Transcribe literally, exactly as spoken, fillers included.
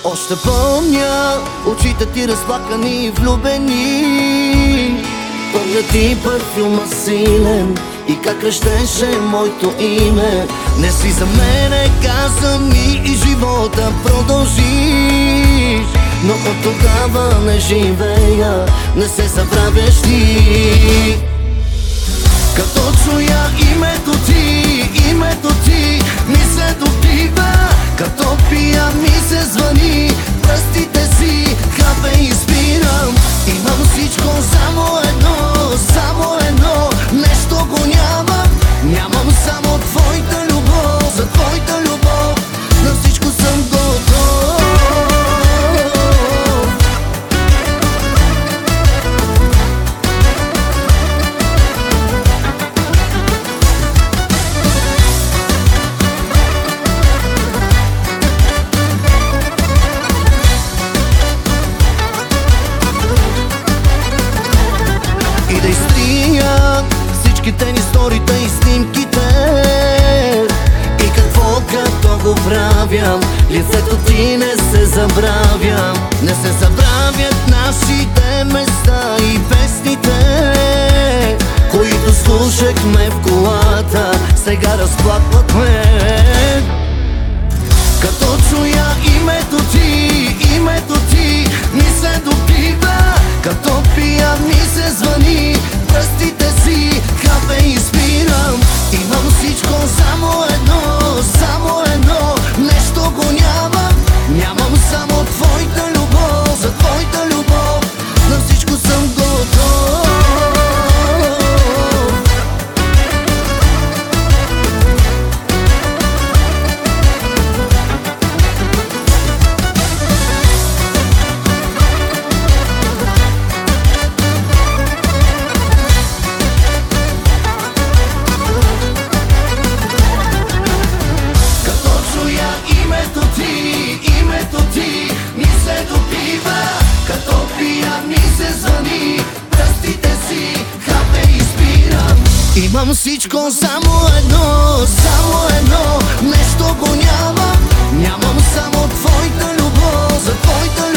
Още помня очите ти разплакани и влюбени. Помня ти парфюма силен и как крещеше моето име. Не си за мене, каза ми, и живота продължиш. Но от тогава не живея, не се забравяш ти. Като чуя името ти, името ти ми се допива. Като пия ми се звъни, пръстите си хапе и спирам. Имам всичко, само едно, само едно нещо го нямам. Нямам само твоята любов, за твоята любов на всичко съм готов. И да изтрия всичките ни сторите и снимките. И какво като го правям, лицето ти не се забравям. Не се забравят нашите места и песните, които слушахме в колата, сега разплакват ме. Като чуя името ти, името ти ми се допива. Като пия ми се звъни, пръстите си хапе и спирам. Имам всичко, само едно, само едно нещо го нямам. Нямам само твоята любов, за твоята любов на всичко съм готов. Имам всичко, само едно, само едно нещо го нямам. Нямам само твоята любов, за твоята любов